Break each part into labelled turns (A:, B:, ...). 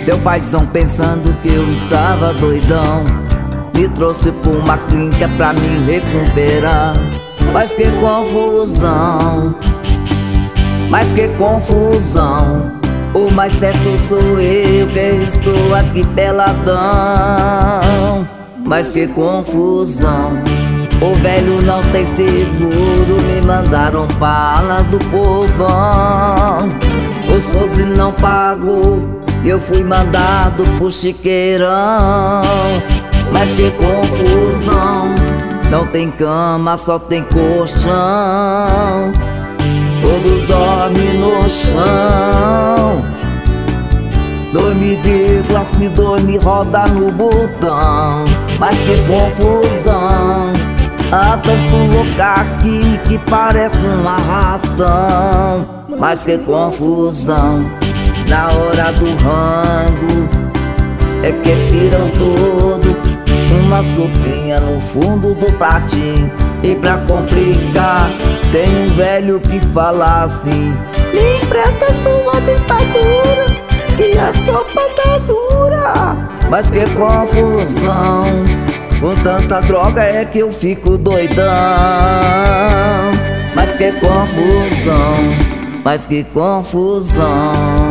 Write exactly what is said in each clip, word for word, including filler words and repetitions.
A: Meu paizão pensando que eu estava doidão me trouxe pra uma clínica pra me recuperar. Mas que confusão, mas que confusão. O mais certo sou eu que estou aqui peladão. Mas que confusão, o velho não tem seguro, me mandaram pra ala do povão. O Sozi não pagou, eu fui mandado pro chiqueirão. Mas que confusão, não tem cama, só tem colchão. Todos dormem no chão. Dorme, vírgula, se dorme, roda no botão. Mas que confusão, há tanto lugar aqui que parece um arrastão. Mas que confusão, na hora do rango é que tiram todo uma sopinha no fundo do pratinho. E pra complicar, tem um velho que fala assim: me empresta sua dentadura, que a sopa tá dura. Mas que confusão, com tanta droga é que eu fico doidão. Mas que confusão, mas que confusão.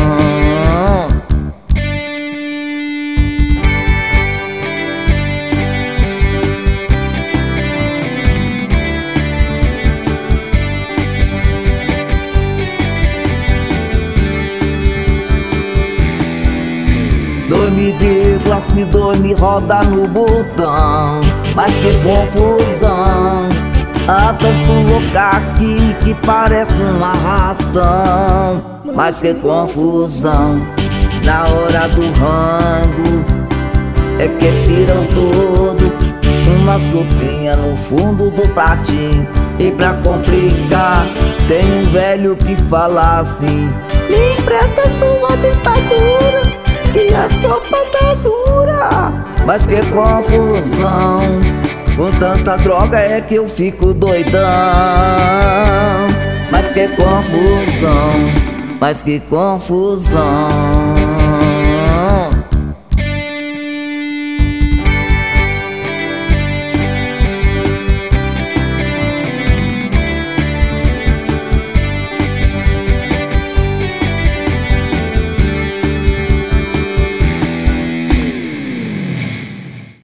A: Dorme, vírgula, se dorme, roda no botão. Mas que confusão, há tanto lugar aqui que parece um arrastão. Mas que confusão, na hora do rango é que tiram todo uma sopinha no fundo do pratinho. E pra complicar, tem um velho que fala assim: me empresta sua dentadura, que a sopa tá dura. Mas que confusão, com tanta droga é que eu fico doidão. Mas que confusão, mas que confusão.